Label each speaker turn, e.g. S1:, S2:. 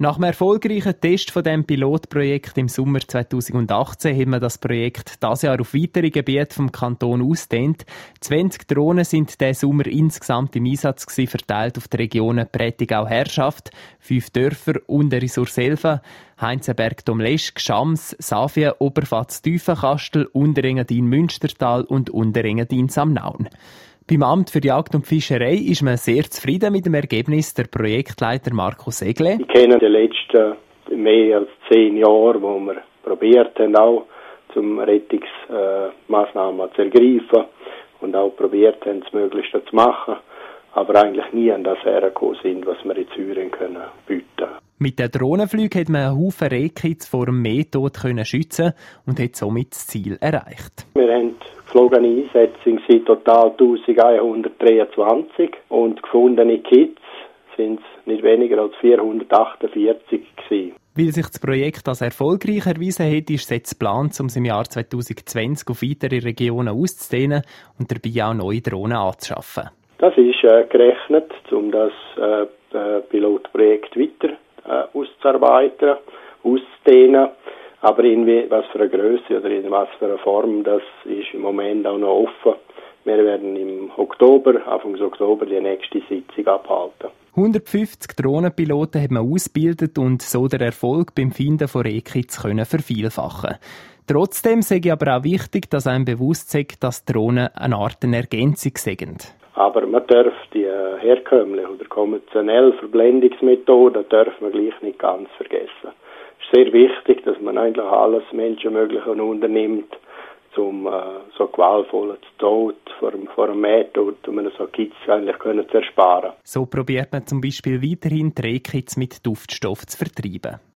S1: Nach dem erfolgreichen Test von dem Pilotprojekt im Sommer 2018 haben wir das Projekt dieses Jahr auf weitere Gebiete vom Kanton ausgedehnt. 20 Drohnen sind diesen Sommer insgesamt im Einsatz gewesen, verteilt auf die Regionen Prättigau-Herrschaft, 5 Dörfer Untere Surselva, Heinzenberg-Domleschg, Schams, Safien, Oberfatz-Tiefenkastel, Unterengadin-Münstertal und Unterengadin-Samnaun. Beim Amt für Jagd und Fischerei ist man sehr zufrieden mit dem Ergebnis. Der Projektleiter Markus Egle.
S2: Ich kenne die letzten mehr als 10 Jahre, wo wir probiert haben, auch zum Rettungsmaßnahmen zu ergreifen und auch probiert haben, das Möglichste zu machen, aber eigentlich nie an das hergekommen sind, was wir in Syrien können bieten.
S1: Mit den Drohnenflügen hat man einen Haufen Rehkitz vor dem Mehtod schützen und hat somit das Ziel erreicht.
S2: Wir haben geflogene Einsätze sind total 1123 und gefundene Kitz sind es nicht weniger als 448 gewesen.
S1: Weil sich das Projekt als erfolgreich erwiesen hat, ist es jetzt geplant, um es im Jahr 2020 auf weitere Regionen auszudehnen und dabei auch neue Drohnen anzuschaffen.
S2: Das ist gerechnet, um das Pilotprojekt weiter auszuarbeiten, auszudehnen. Aber in was für eine Grösse oder in was für eine Form, das ist im Moment auch noch offen. Wir werden im Anfang Oktober, die nächste Sitzung abhalten.
S1: 150 Drohnenpiloten hat man ausgebildet und so den Erfolg beim Finden von Rehkitz vervielfachen. Trotzdem sage ich aber auch wichtig, dass einem bewusst ist, dass Drohnen eine Art Ergänzung sind.
S2: Aber man darf die herkömmliche oder konventionelle Verblendungsmethode darf man gleich nicht ganz vergessen. Es ist sehr wichtig, dass man eigentlich alles Menschenmögliche unternimmt, um so qualvollen Tod vor dem Mehtod, um so Kitz eigentlich zu ersparen.
S1: So probiert man zum Beispiel weiterhin die Rehkitz mit Duftstoff zu vertreiben.